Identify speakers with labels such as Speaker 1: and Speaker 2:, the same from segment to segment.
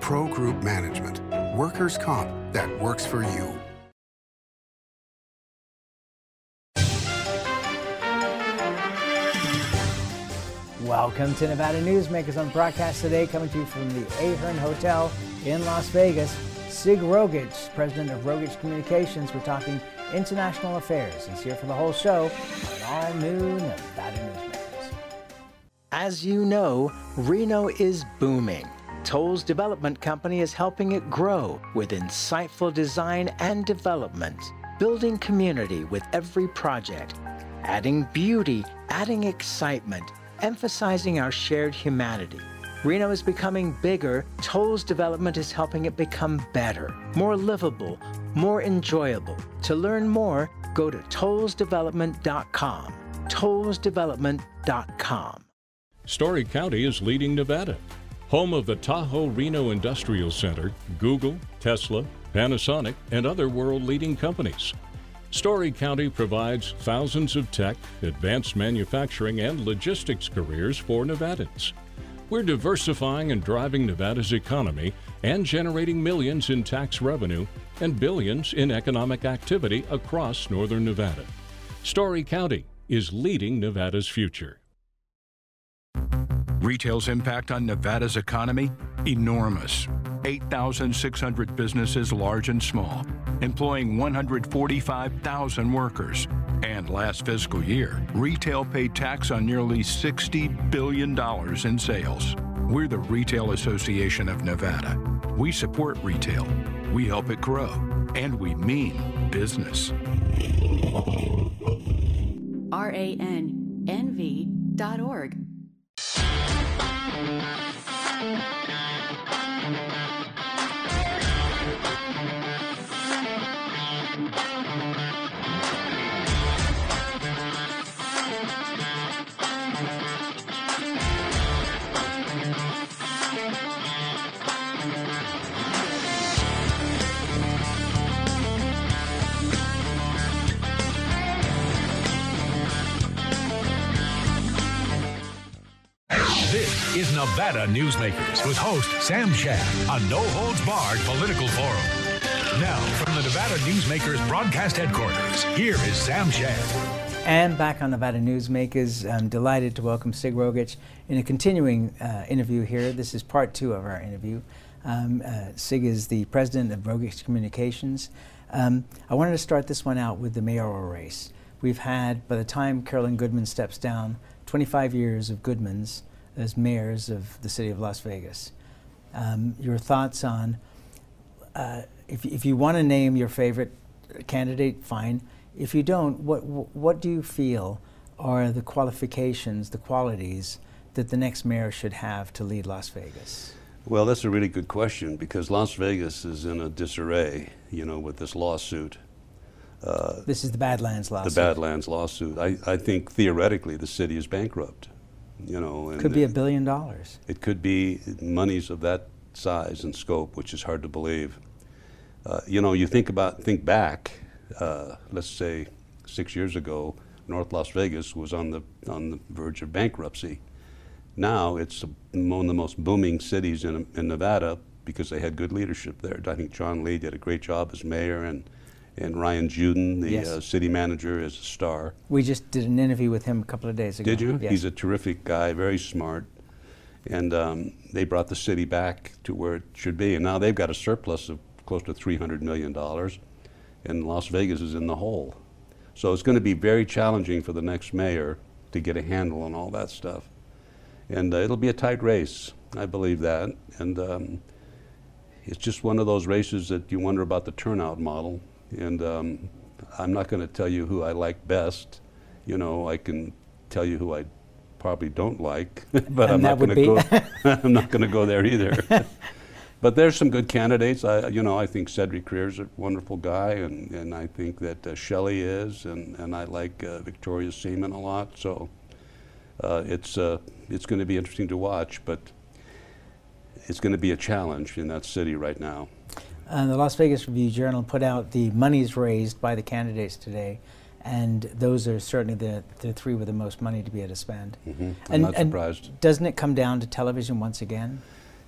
Speaker 1: Pro Group Management. Workers' comp that works for you.
Speaker 2: Welcome to Nevada Newsmakers on broadcast today, coming to you from the Ahern Hotel in Las Vegas. Sig Rogich, president of Rogich Communications. We're talking international affairs. He's here for the whole show on all new Nevada Newsmakers. As you know, Reno is booming. Toll's development company is helping it grow with insightful design and development, building community with every project, adding beauty, adding excitement, emphasizing our shared humanity. Reno is becoming bigger. Toll's development is helping it become better, more livable, more enjoyable. To learn more, go to tollsdevelopment.com. tollsdevelopment.com.
Speaker 3: Story County is leading Nevada. Home of the Tahoe Reno Industrial Center, Google, Tesla, Panasonic, and other world-leading companies. Story County provides thousands of tech, advanced manufacturing, and logistics careers for Nevadans. We're diversifying and driving Nevada's economy and generating millions in tax revenue and billions in economic activity across northern Nevada. Story County is leading Nevada's future.
Speaker 4: Retail's impact on Nevada's economy? Enormous. 8,600 businesses, large and small, employing 145,000 workers. And last fiscal year, retail paid tax on nearly $60 billion in sales. We're the Retail Association of Nevada. We support retail, we help it grow, and we mean business.
Speaker 5: RANNV.org.
Speaker 6: This is Nevada Newsmakers with host Sam Shad on No Holds Barred Political Forum. Now, from the Nevada Newsmakers broadcast headquarters, here is Sam Shad.
Speaker 2: And back on Nevada Newsmakers, I'm delighted to welcome Sig Rogich in a continuing interview here. This is part 2 of our interview. Sig is the president of Rogich Communications. I wanted to start this one out with the mayoral race. We've had, by the time Carolyn Goodman steps down, 25 years of Goodmans as mayors of the city of Las Vegas. Your thoughts on, if you want to name your favorite candidate, fine. If you don't, what do you feel are the qualifications, the qualities that the next mayor should have to lead Las Vegas?
Speaker 7: Well, that's a really good question, because Las Vegas is in a disarray, you know, with this lawsuit.
Speaker 2: This is the Badlands lawsuit.
Speaker 7: The Badlands lawsuit. I think theoretically the city is bankrupt. You know, and
Speaker 2: could be $1 billion.
Speaker 7: It could be monies of that size and scope, which is hard to believe. You know, you think back. Let's say 6 years ago, North Las Vegas was on the verge of bankruptcy. Now it's one of the most booming cities in Nevada because they had good leadership there. I think John Lee did a great job as mayor, and Ryan Juden, the city manager, is a star.
Speaker 2: We just did an interview with him a couple of days ago.
Speaker 7: Did you?
Speaker 2: Yes.
Speaker 7: He's a terrific guy, very smart. And they brought the city back to where it should be. And now they've got a surplus of close to $300 million. And Las Vegas is in the hole. So it's going to be very challenging for the next mayor to get a handle on all that stuff. And it'll be a tight race. I believe that. And it's just one of those races that you wonder about the turnout model. And I'm not going to tell you who I like best. You know, I can tell you who I probably don't like, but I'm not going to go. I'm not going to go there either. But there's some good candidates. I think Cedric Creer's a wonderful guy, and I think that Shelley is, and I like Victoria Seaman a lot. So it's going to be interesting to watch, but it's going to be a challenge in that city right now.
Speaker 2: The Las Vegas Review-Journal put out the monies raised by the candidates today, and those are certainly the three with the most money to be able to spend.
Speaker 7: I'm not surprised.
Speaker 2: And doesn't it come down to television once again?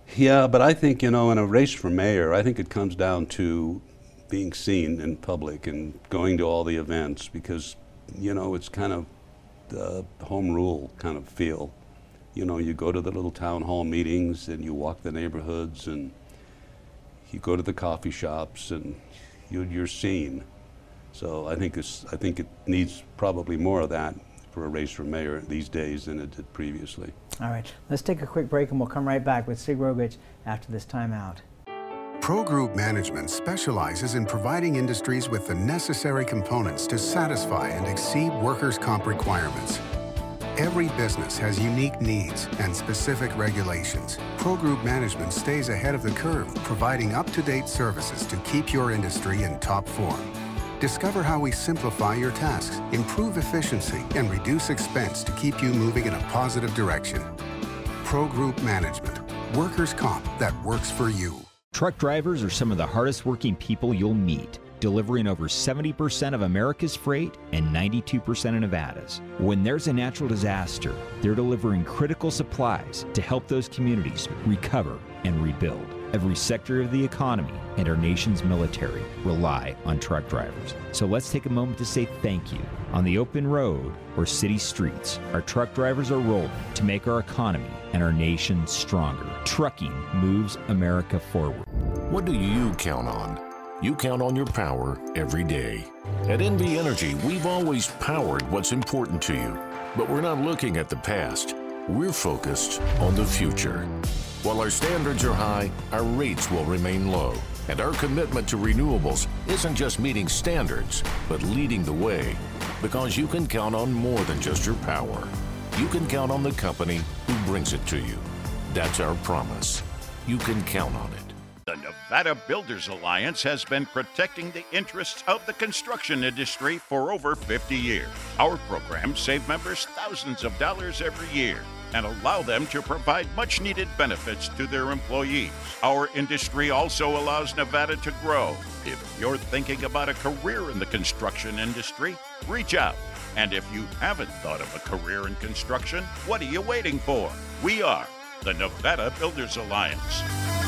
Speaker 7: Yeah, but I think, in a race for mayor, I think it comes down to being seen in public and going to all the events, because, it's kind of the home rule kind of feel. You go to the little town hall meetings and you walk the neighborhoods and you go to the coffee shops and you're seen. So I think it needs probably more of that for a race for mayor these days than it did previously.
Speaker 2: All right, let's take a quick break and we'll come right back with Sig Rogich after this timeout.
Speaker 1: Pro Group Management specializes in providing industries with the necessary components to satisfy and exceed workers' comp requirements. Every business has unique needs and specific regulations. Pro Group Management stays ahead of the curve, providing up-to-date services to keep your industry in top form. Discover how we simplify your tasks, improve efficiency, and reduce expense to keep you moving in a positive direction. Pro Group Management, workers' comp that works for you.
Speaker 5: Truck drivers are some of the hardest working people you'll meet, delivering over 70% of America's freight and 92% of Nevada's. When there's a natural disaster, they're delivering critical supplies to help those communities recover and rebuild. Every sector of the economy and our nation's military rely on truck drivers. So let's take a moment to say thank you. On the open road or city streets, our truck drivers are rolling to make our economy and our nation stronger. Trucking moves America forward.
Speaker 8: What do you count on? You count on your power every day. At NV Energy, we've always powered what's important to you. But we're not looking at the past. We're focused on the future. While our standards are high, our rates will remain low. And our commitment to renewables isn't just meeting standards, but leading the way. Because you can count on more than just your power. You can count on the company who brings it to you. That's our promise. You can count on it.
Speaker 9: The Nevada Builders Alliance has been protecting the interests of the construction industry for over 50 years. Our programs save members thousands of dollars every year and allow them to provide much-needed benefits to their employees. Our industry also allows Nevada to grow. If you're thinking about a career in the construction industry, reach out. And if you haven't thought of a career in construction, what are you waiting for? We are the Nevada Builders Alliance.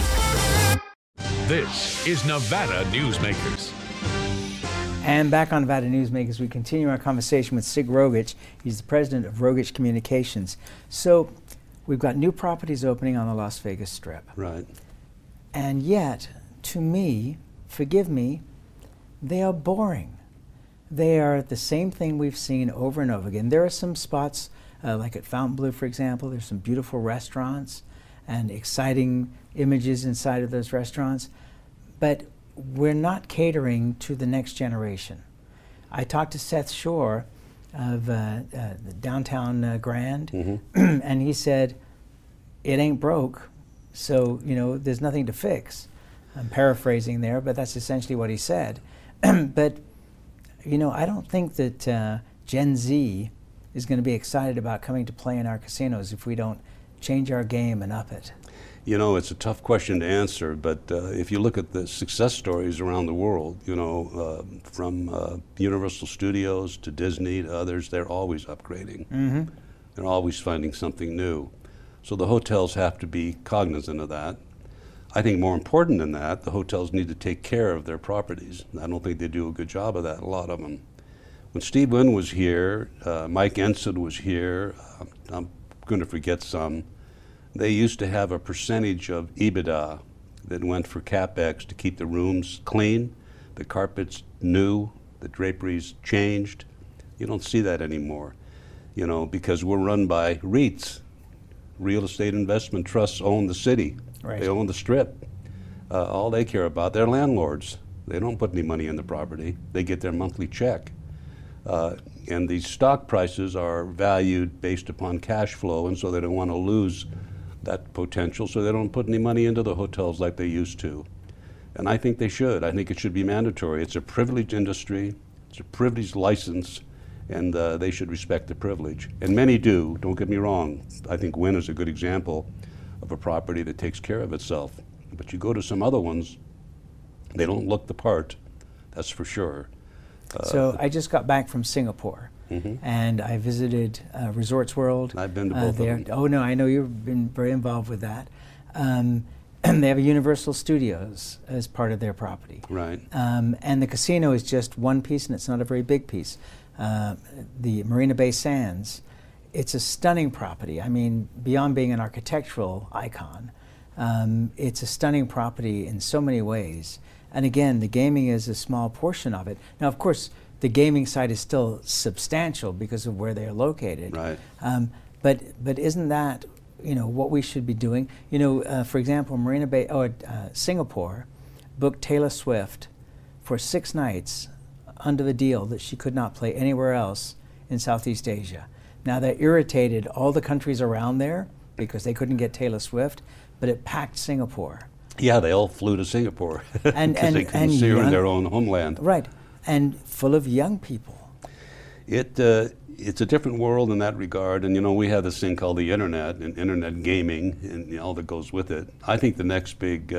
Speaker 6: This is Nevada Newsmakers.
Speaker 2: And back on Nevada Newsmakers, we continue our conversation with Sig Rogich. He's the president of Rogich Communications. So we've got new properties opening on the Las Vegas Strip.
Speaker 7: Right.
Speaker 2: And yet, to me, forgive me, they are boring. They are the same thing we've seen over and over again. There are some spots, like at Fontainebleau, for example, there's some beautiful restaurants and exciting images inside of those restaurants, but we're not catering to the next generation. I talked to Seth Shore of the downtown Grand, and he said, it ain't broke, so there's nothing to fix. I'm paraphrasing there, but that's essentially what he said. But I don't think that Gen Z is going to be excited about coming to play in our casinos if we don't change our game and up it.
Speaker 7: It's a tough question to answer, but if you look at the success stories around the world, from Universal Studios to Disney to others, they're always upgrading. They're always finding something new. So the hotels have to be cognizant of that. I think more important than that, the hotels need to take care of their properties. I don't think they do a good job of that, a lot of them. When Steve Wynn was here, Mike Ensign was here, I'm going to forget some. They used to have a percentage of EBITDA that went for CapEx to keep the rooms clean, the carpets new, the draperies changed. You don't see that anymore, because we're run by REITs. Real estate investment trusts own the city. Right. They own the Strip. All they care about, they're landlords. They don't put any money in the property. They get their monthly check. And these stock prices are valued based upon cash flow, and so they don't want to lose that potential, so they don't put any money into the hotels like they used to. And I think they should. I think it should be mandatory. It's a privileged industry. It's a privileged license, and they should respect the privilege. And many do, don't get me wrong. I think Wynn is a good example of a property that takes care of itself. But you go to some other ones, they don't look the part, that's for sure.
Speaker 2: So I just got back from Singapore, and I visited Resorts World.
Speaker 7: I've been to both of them.
Speaker 2: Oh no, I know you've been very involved with that. They have a Universal Studios as part of their property.
Speaker 7: Right.
Speaker 2: And the casino is just one piece, and it's not a very big piece. The Marina Bay Sands, it's a stunning property. I mean, beyond being an architectural icon, it's a stunning property in so many ways. And again, the gaming is a small portion of it. Now, of course, the gaming side is still substantial because of where they're located.
Speaker 7: Right.
Speaker 2: But isn't that, you know, what we should be doing? You know, for example, Singapore booked Taylor Swift for 6 nights under the deal that she could not play anywhere else in Southeast Asia. Now, that irritated all the countries around there because they couldn't get Taylor Swift, but it packed Singapore.
Speaker 7: Yeah, they all flew to Singapore because they couldn't see her in their own homeland.
Speaker 2: Right, and full of young people.
Speaker 7: It's a different world in that regard, and you know, we have this thing called the internet and internet gaming and you know, all that goes with it. I think the next big,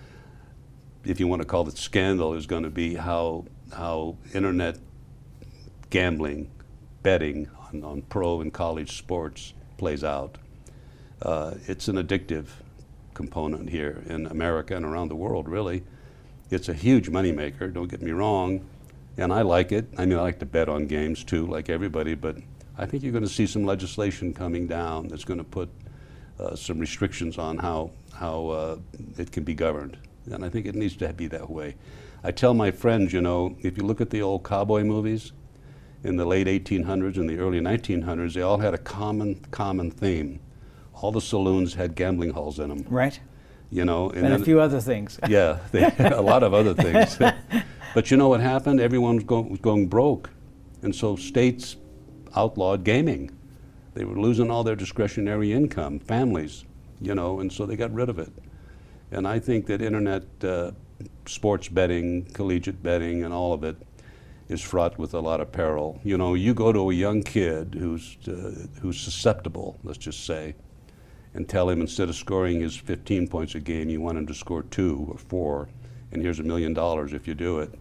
Speaker 7: if you want to call it scandal, is going to be how internet gambling, betting on pro and college sports plays out. It's an addictive component here in America and around the world, really. It's a huge moneymaker, don't get me wrong, and I like it. I mean, I like to bet on games too, like everybody, but I think you're going to see some legislation coming down that's going to put some restrictions on how it can be governed, and I think it needs to be that way. I tell my friends, you know, if you look at the old cowboy movies in the late 1800s and the early 1900s, they all had a common theme. All the saloons had gambling halls in them.
Speaker 2: Right.
Speaker 7: You know,
Speaker 2: and a few other things.
Speaker 7: Yeah, a lot of other things. But you know what happened? Everyone was going broke, and so states outlawed gaming. They were losing all their discretionary income, families, you know, and so they got rid of it. And I think that internet sports betting, collegiate betting, and all of it is fraught with a lot of peril. You know, you go to a young kid who's susceptible, let's just say, and tell him instead of scoring his 15 points a game, you want him to score 2 or 4, and here's $1 million if you do it.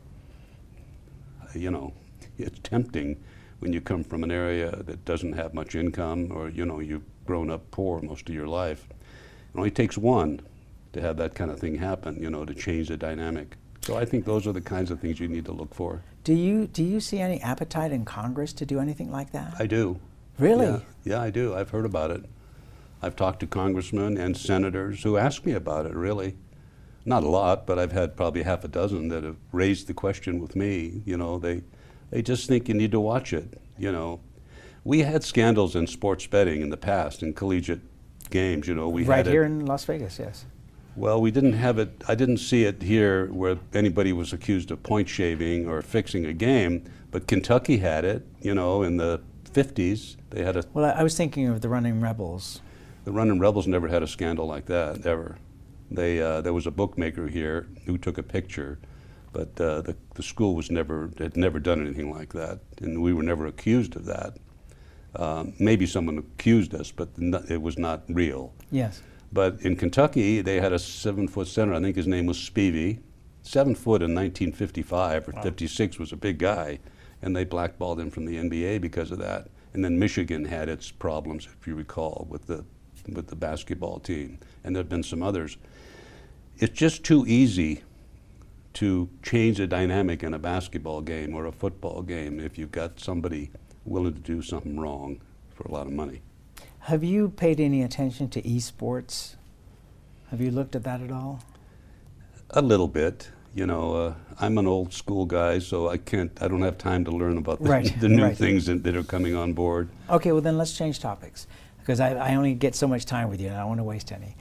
Speaker 7: You know, it's tempting when you come from an area that doesn't have much income, or you know, you've grown up poor most of your life. It only takes one to have that kind of thing happen, you know, to change the dynamic. So I think those are the kinds of things you need to look for.
Speaker 2: Do you see any appetite in Congress to do anything like that?
Speaker 7: I do.
Speaker 2: Really?
Speaker 7: Yeah, I do. I've heard about it. I've talked to congressmen and senators who ask me about it, really. Not a lot, but I've had probably half a dozen that have raised the question with me. You know, they just think you need to watch it, you know. We had scandals in sports betting in the past, in collegiate games, you know. We
Speaker 2: right
Speaker 7: had
Speaker 2: here in Las Vegas, yes.
Speaker 7: Well, we didn't have it, I didn't see it here where anybody was accused of point shaving or fixing a game, but Kentucky had it, you know, in the 50s. They had a...
Speaker 2: Well, I was thinking of the Running Rebels.
Speaker 7: The Running Rebels never had a scandal like that, ever. There was a bookmaker here who took a picture, but the school had never done anything like that, and we were never accused of that. Maybe someone accused us, but it was not real.
Speaker 2: Yes.
Speaker 7: But in Kentucky, they had a 7-foot center. I think his name was Spivey. 7 foot in 1955 or 56 was a big guy, and they blackballed him from the NBA because of that. And then Michigan had its problems, if you recall, with the basketball team, and there have been some others. It's just too easy to change the dynamic in a basketball game or a football game if you've got somebody willing to do something wrong for a lot of money.
Speaker 2: Have you paid any attention to esports? Have you looked at that at all?
Speaker 7: A little bit. You know, I'm an old school guy, so I don't have time to learn about the new things that are coming on board.
Speaker 2: Okay, well then let's change topics, because I only get so much time with you and I don't want to waste any.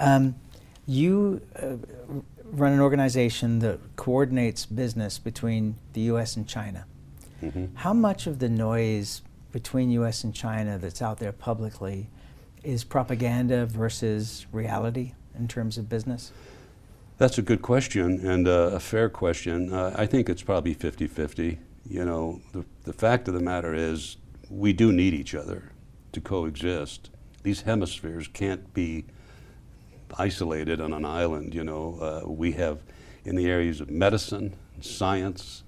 Speaker 2: You run an organization that coordinates business between the U.S. and China. Mm-hmm. How much of the noise between U.S. and China that's out there publicly is propaganda versus reality in terms of business?
Speaker 7: That's a good question, and a fair question. I think it's probably 50-50. You know, the fact of the matter is we do need each other to coexist. These hemispheres can't be isolated on an island, you know. We have, in the areas of medicine, science,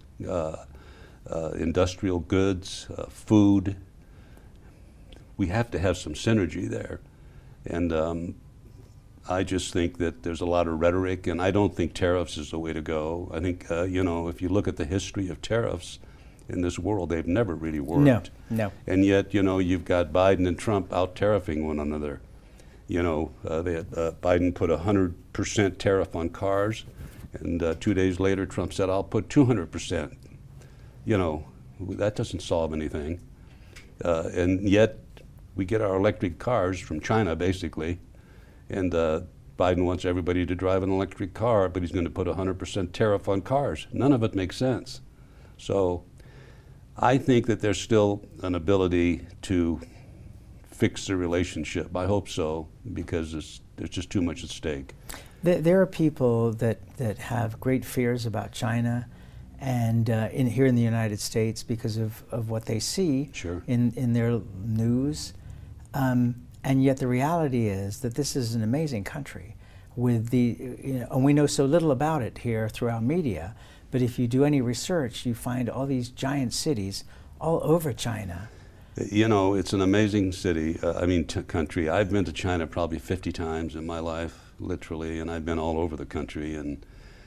Speaker 7: industrial goods, food, we have to have some synergy there. And I just think that there's a lot of rhetoric, and I don't think tariffs is the way to go. I think, you know, if you look at the history of tariffs in this world, they've never really worked.
Speaker 2: No.
Speaker 7: And yet, you know, you've got Biden and Trump out tariffing one another. You know, Biden put 100% tariff on cars, and 2 days later, Trump said, I'll put 200%. You know, that doesn't solve anything. And yet, we get our electric cars from China, basically, and Biden wants everybody to drive an electric car, but he's going to put 100% tariff on cars. None of it makes sense. So I think that there's still an ability to fix the relationship. I hope so, because there's just too much at stake.
Speaker 2: There are people that have great fears about China and here in the United States because of what they see in their news. And yet the reality is that this is an amazing country with and we know so little about it here through our media, but if you do any research, you find all these giant cities all over China.
Speaker 7: You know, it's an amazing city, country. I've been to China probably 50 times in my life, literally, and I've been all over the country, and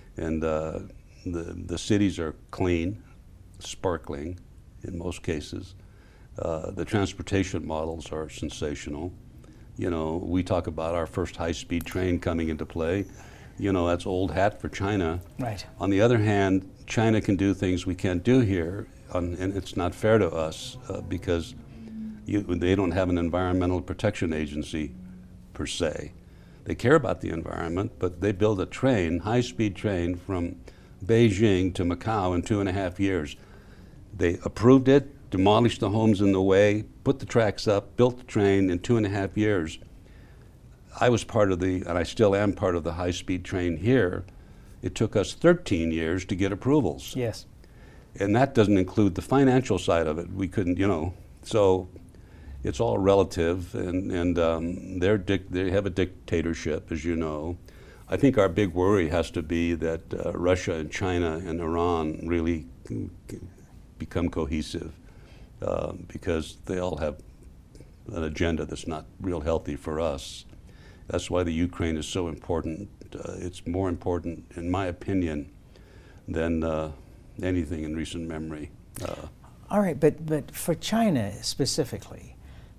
Speaker 7: the cities are clean, sparkling in most cases. The transportation models are sensational. You know, we talk about our first high-speed train coming into play. You know, that's old hat for China.
Speaker 2: Right.
Speaker 7: On the other hand, China can do things we can't do here, and it's not fair to us because they don't have an environmental protection agency per se. They care about the environment, but they build a train, high-speed train from Beijing to Macau in 2.5 years. They approved it, demolished the homes in the way, put the tracks up, built the train in 2.5 years. I was part of and I still am part of the high-speed train here. It took us 13 years to get approvals.
Speaker 2: Yes.
Speaker 7: And that doesn't include the financial side of it. We couldn't, you know, so it's all relative, and they have a dictatorship, as you know. I think our big worry has to be that Russia and China and Iran really become cohesive. Because they all have an agenda that's not real healthy for us. That's why the Ukraine is so important. It's more important, in my opinion, than anything in recent memory.
Speaker 2: All right, but for China specifically,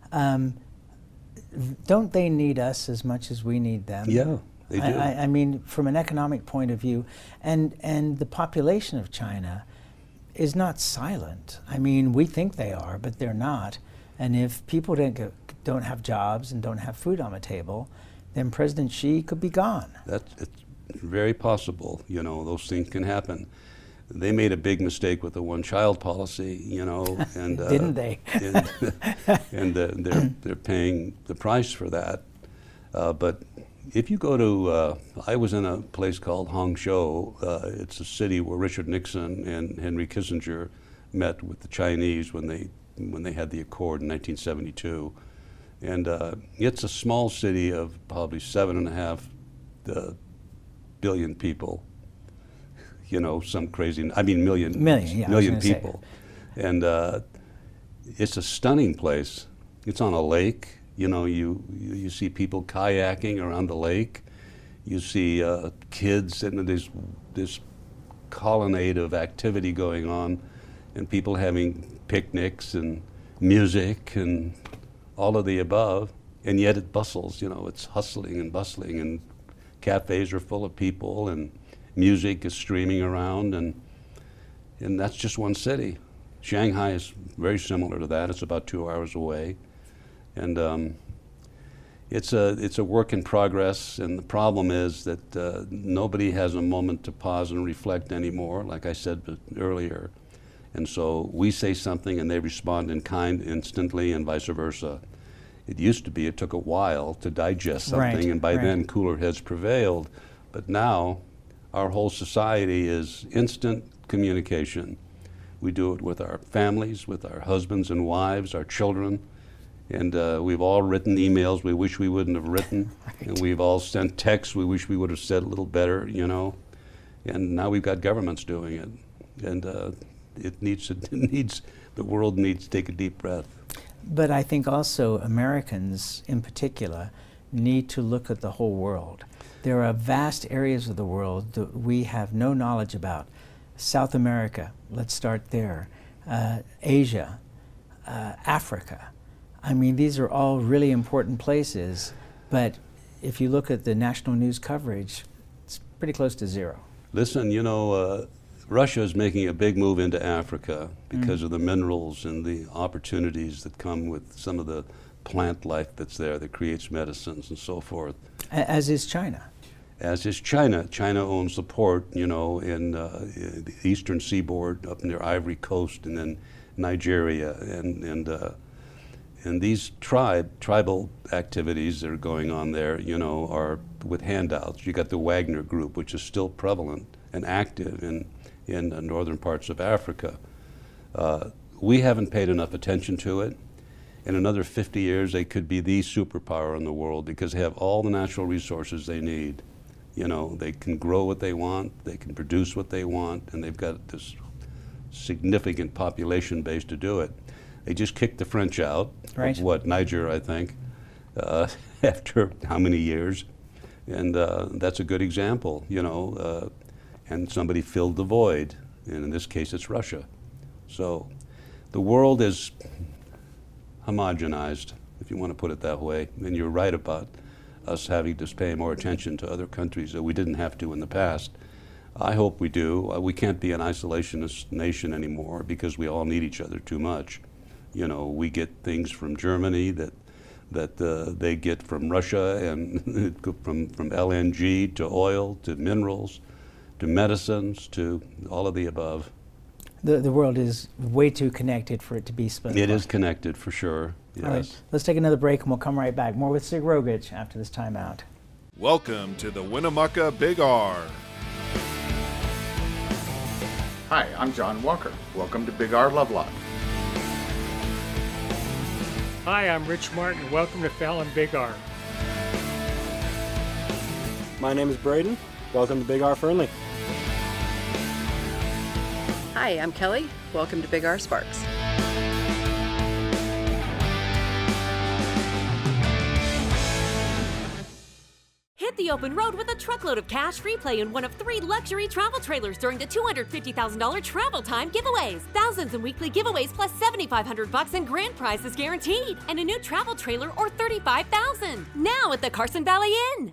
Speaker 2: don't they need us as much as we need them?
Speaker 7: Yeah, they do.
Speaker 2: I mean, from an economic point of view, and the population of China is not silent. I mean, we think they are, but they're not. And if people don't have jobs and don't have food on the table, then President Xi could be gone.
Speaker 7: It's very possible. You know, those things can happen. They made a big mistake with the one-child policy, you know, and
Speaker 2: didn't they?
Speaker 7: and they're paying the price for that. But if you go to, I was in a place called Hangzhou. It's a city where Richard Nixon and Henry Kissinger met with the Chinese when they had the accord in 1972. And it's a small city of probably 7.5 billion people. You know, some crazy, million people. And it's a stunning place. It's on a lake. You know, you see people kayaking around the lake. You see kids, and there's this colonnade of activity going on, and people having picnics and music and all of the above. And yet it bustles. You know, it's hustling and bustling, and cafes are full of people, and music is streaming around, and that's just one city. Shanghai is very similar to that. It's about 2 hours away. And it's a work in progress, and the problem is that nobody has a moment to pause and reflect anymore, like I said earlier. And so we say something and they respond in kind instantly, and vice versa. It used to be it took a while to digest something, and by then cooler heads prevailed. But now our whole society is instant communication. We do it with our families, with our husbands and wives, our children. And we've all written emails we wish we wouldn't have written. And we've all sent texts we wish we would have said a little better, you know. And now we've got governments doing it. And the world needs to take a deep breath.
Speaker 2: But I think also Americans in particular need to look at the whole world. There are vast areas of the world that we have no knowledge about. South America, let's start there. Asia, Africa. I mean, these are all really important places, but if you look at the national news coverage, it's pretty close to zero.
Speaker 7: Listen, you know, Russia is making a big move into Africa because of the minerals and the opportunities that come with some of the plant life that's there that creates medicines and so forth.
Speaker 2: As is China.
Speaker 7: As is China. China owns the port, you know, in the eastern seaboard up near Ivory Coast, and then Nigeria, and these tribal activities that are going on there, you know, are with handouts. You got the Wagner Group, which is still prevalent and active in the northern parts of Africa. We haven't paid enough attention to it. In another 50 years, they could be the superpower in the world because they have all the natural resources they need. You know, they can grow what they want, they can produce what they want, and they've got this significant population base to do it. They just kicked the French out of what, Niger, I think, after how many years? And that's a good example, you know, and somebody filled the void, and in this case it's Russia. So the world is homogenized, if you want to put it that way, and you're right about us having to pay more attention to other countries that we didn't have to in the past. I hope we do. We can't be an isolationist nation anymore because we all need each other too much. You know, we get things from Germany that they get from Russia, and from LNG to oil to minerals to medicines to all of the above.
Speaker 2: The world is way too connected for it to be split apart.
Speaker 7: It is connected for sure, yes.
Speaker 2: All right, let's take another break and we'll come right back. More with Sig Rogich after this timeout.
Speaker 10: Welcome to the Winnemucca Big R.
Speaker 11: Hi, I'm John Walker. Welcome to Big R Lovelock.
Speaker 12: Hi, I'm Rich Martin. Welcome to Fallon Big R.
Speaker 13: My name is Braden. Welcome to Big R Fernley.
Speaker 14: Hi, I'm Kelly. Welcome to Big R Sparks.
Speaker 15: Hit the open road with a truckload of cash free play in one of 3 luxury travel trailers during the $250,000 travel time giveaways. Thousands in weekly giveaways plus $7,500 in grand prizes guaranteed. And a new travel trailer or $35,000. Now at the Carson Valley Inn.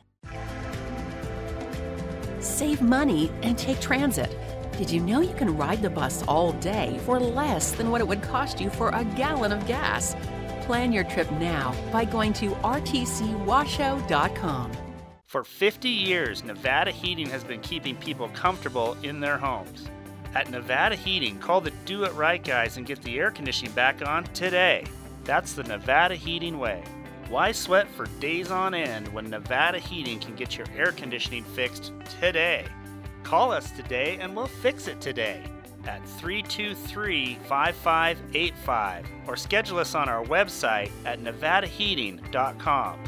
Speaker 16: Save money and take transit. Did you know you can ride the bus all day for less than what it would cost you for a gallon of gas? Plan your trip now by going to rtcwashoe.com.
Speaker 17: For 50 years, Nevada Heating has been keeping people comfortable in their homes. At Nevada Heating, call the do-it-right guys and get the air conditioning back on today. That's the Nevada Heating way. Why sweat for days on end when Nevada Heating can get your air conditioning fixed today? Call us today and we'll fix it today at 323-5585 or schedule us on our website at nevadaheating.com.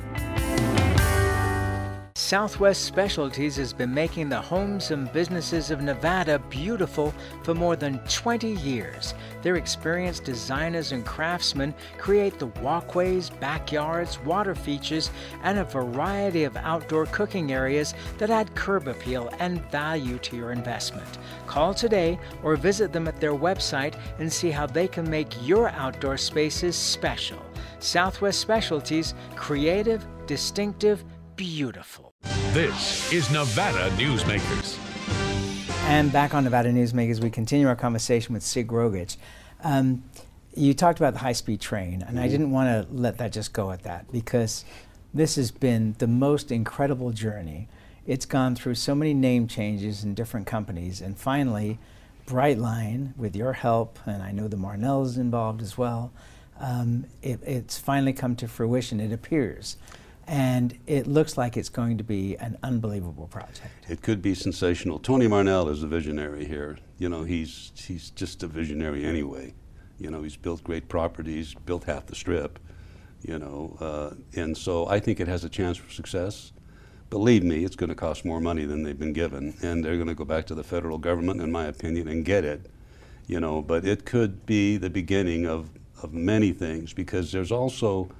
Speaker 2: Southwest Specialties has been making the homes and businesses of Nevada beautiful for more than 20 years. Their experienced designers and craftsmen create the walkways, backyards, water features, and a variety of outdoor cooking areas that add curb appeal and value to your investment. Call today or visit them at their website and see how they can make your outdoor spaces special. Southwest Specialties, creative, distinctive, beautiful.
Speaker 6: This is Nevada Newsmakers.
Speaker 2: And back on Nevada Newsmakers, we continue our conversation with Sig Rogich. You talked about the high-speed train, and I didn't want to let that just go at that because this has been the most incredible journey. It's gone through so many name changes in different companies, and finally, Brightline, with your help, and I know the Marnells involved as well, it's finally come to fruition, it appears. And it looks like it's going to be an unbelievable project.
Speaker 7: It could be sensational. Tony Marnell is a visionary here. You know, he's just a visionary anyway. You know, he's built great properties, built half the Strip, you know, and so I think it has a chance for success. Believe me, it's going to cost more money than they've been given, and they're going to go back to the federal government, in my opinion, and get it. You know, but it could be the beginning of many things, because there's also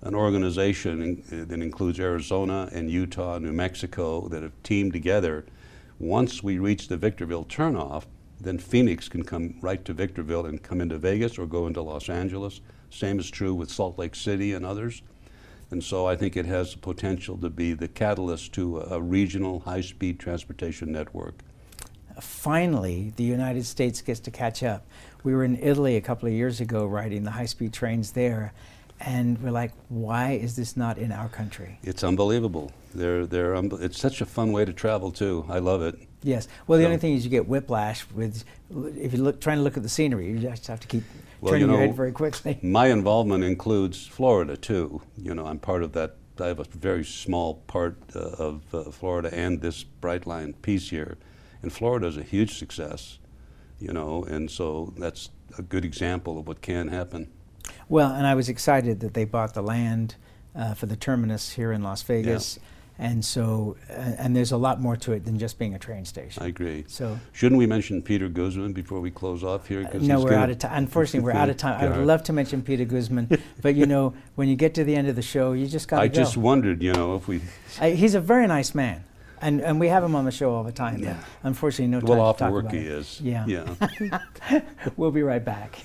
Speaker 7: an organization that includes Arizona and Utah, New Mexico, that have teamed together. Once we reach the Victorville turnoff, then Phoenix can come right to Victorville and come into Vegas or go into Los Angeles. Same is true with Salt Lake City and others. And so I think it has the potential to be the catalyst to a regional high-speed transportation network.
Speaker 2: Finally, the United States gets to catch up. We were in Italy a couple of years ago riding the high-speed trains there, and we're like, why is this not in our country?
Speaker 7: It's unbelievable. It's such a fun way to travel too. I love it.
Speaker 2: Yes. Well, the only thing is you get whiplash with if you're trying to look at the scenery. You just have to keep turning your head very quickly.
Speaker 7: My involvement includes Florida too. You know, I'm part of that. I have a very small part of Florida and this Brightline piece here, and Florida is a huge success. You know, and so that's a good example of what can happen.
Speaker 2: Well, and I was excited that they bought the land for the terminus here in Las Vegas. Yeah. And so, and there's a lot more to it than just being a train station.
Speaker 7: I agree.
Speaker 2: So,
Speaker 7: shouldn't we mention Peter Guzman before we close off here?
Speaker 2: No, we're out of time. Unfortunately, we're out of time. I would love to mention Peter Guzman, but you know, when you get to the end of the show, you just got to go.
Speaker 7: I just wondered, you know, if we...
Speaker 2: He's a very nice man. And we have him on the show all the time. Yeah. Unfortunately, no time to talk about it.
Speaker 7: Well, off work he is.
Speaker 2: Yeah. We'll be right back.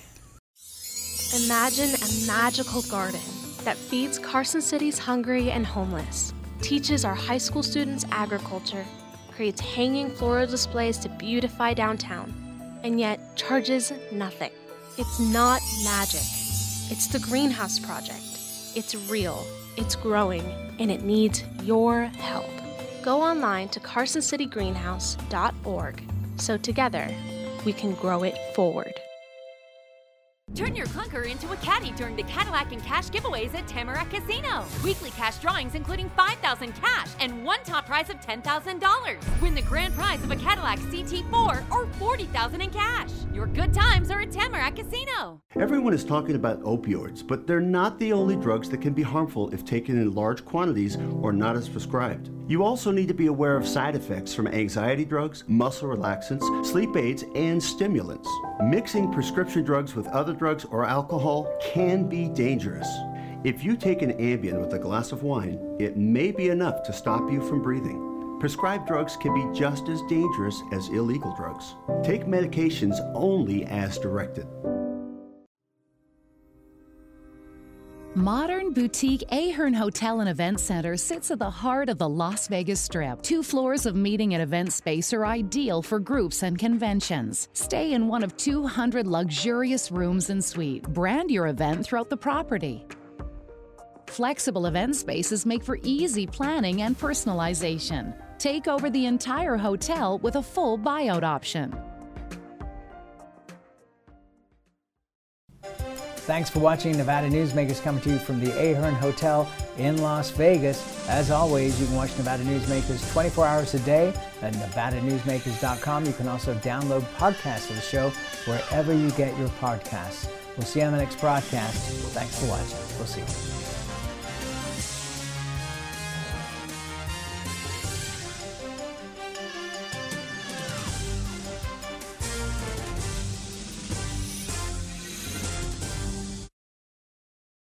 Speaker 18: Imagine a magical garden that feeds Carson City's hungry and homeless, teaches our high school students agriculture, creates hanging floral displays to beautify downtown, and yet charges nothing. It's not magic. It's the Greenhouse Project. It's real, it's growing, and it needs your help. Go online to carsоncitygreenhouse.org so together we can grow it forward.
Speaker 15: Turn your clunker into a caddy during the Cadillac and Cash giveaways at Tamarack Casino. Weekly cash drawings including $5,000 cash and one top prize of $10,000. Win the grand prize of a Cadillac CT4 or $40,000 in cash. Your good times are at Tamarack Casino.
Speaker 19: Everyone is talking about opioids, but they're not the only drugs that can be harmful if taken in large quantities or not as prescribed. You also need to be aware of side effects from anxiety drugs, muscle relaxants, sleep aids, and stimulants. Mixing prescription drugs with other drugs or alcohol can be dangerous. If you take an Ambien with a glass of wine, it may be enough to stop you from breathing. Prescribed drugs can be just as dangerous as illegal drugs. Take medications only as directed.
Speaker 20: Modern boutique Ahern Hotel and Event Center sits at the heart of the Las Vegas Strip. 2 floors of meeting and event space are ideal for groups and conventions. Stay in one of 200 luxurious rooms and suites. Brand your event throughout the property. Flexible event spaces make for easy planning and personalization. Take over the entire hotel with a full buyout option.
Speaker 2: Thanks for watching Nevada Newsmakers, coming to you from the Ahern Hotel in Las Vegas. As always, you can watch Nevada Newsmakers 24 hours a day at NevadaNewsmakers.com. You can also download podcasts of the show wherever you get your podcasts. We'll see you on the next broadcast. Thanks for watching. We'll see you.